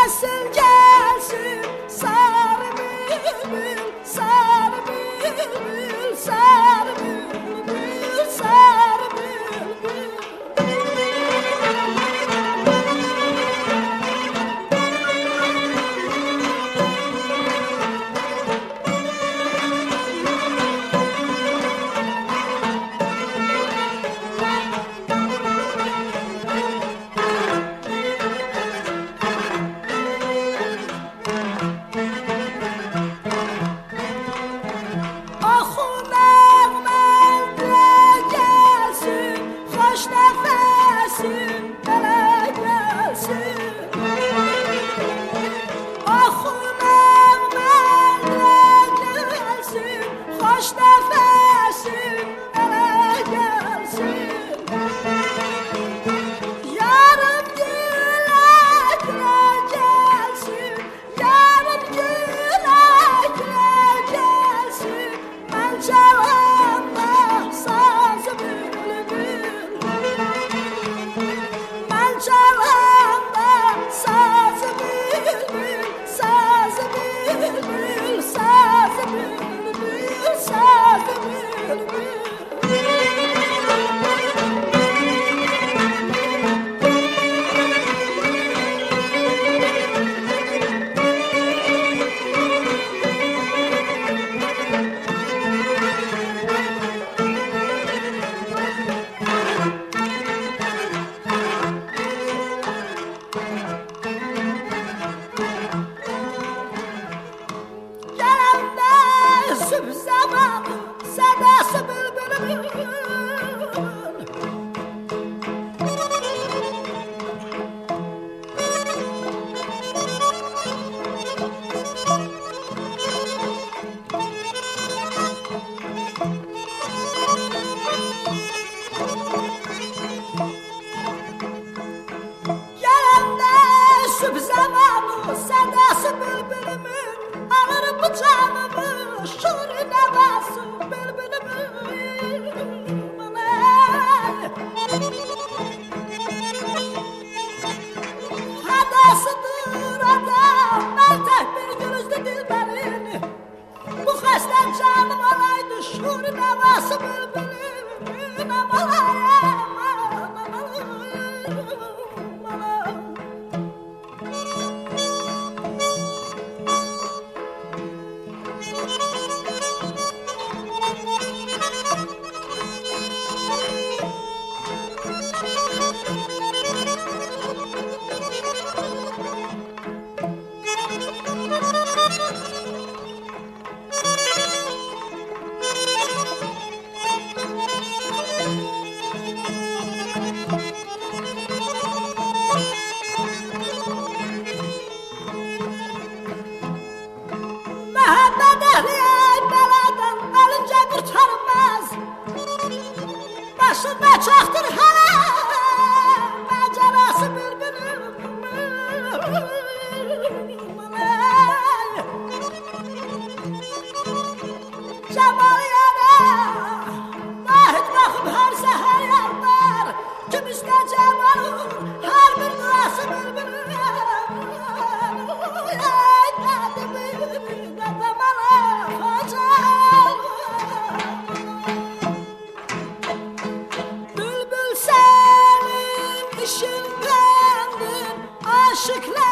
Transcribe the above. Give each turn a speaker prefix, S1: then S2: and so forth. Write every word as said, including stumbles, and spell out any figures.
S1: Gelsin gelsin sarı bülbül, sarı bülbül, sarı bülbül, sarı bülbül. Hoş nefesin ele gelsin. Yarım güle güle gelsin, yarım güle güle gelsin. Ben çalanda sazı bülbül, ben çalanda sazı bülbül, sazı bülbül, sazı bülbül. Sazı bülbül. Gelende zamanı sedası bülbülümün. Gelende süb zamanı sedası bülbülümün. Alır bıçağımı şurine basın bülbülümün. Hadasıdır adam meltek bir gülüzlü dilberin. Bu xəstən canım olaydı şurine basın bülbülümün. Amalayım, amalayım, amalayım. Məhəmməd Əhliyey beladan ölüncə qurtarmaz. Başında çoxdur hələ məcarası bülbülüm. Cemal yana vahid baxıb hər səhər yalvar. Gümüşdə Cemal'ın hər bir duası bülbülüm. Bülbül senin işindendir aşıklar.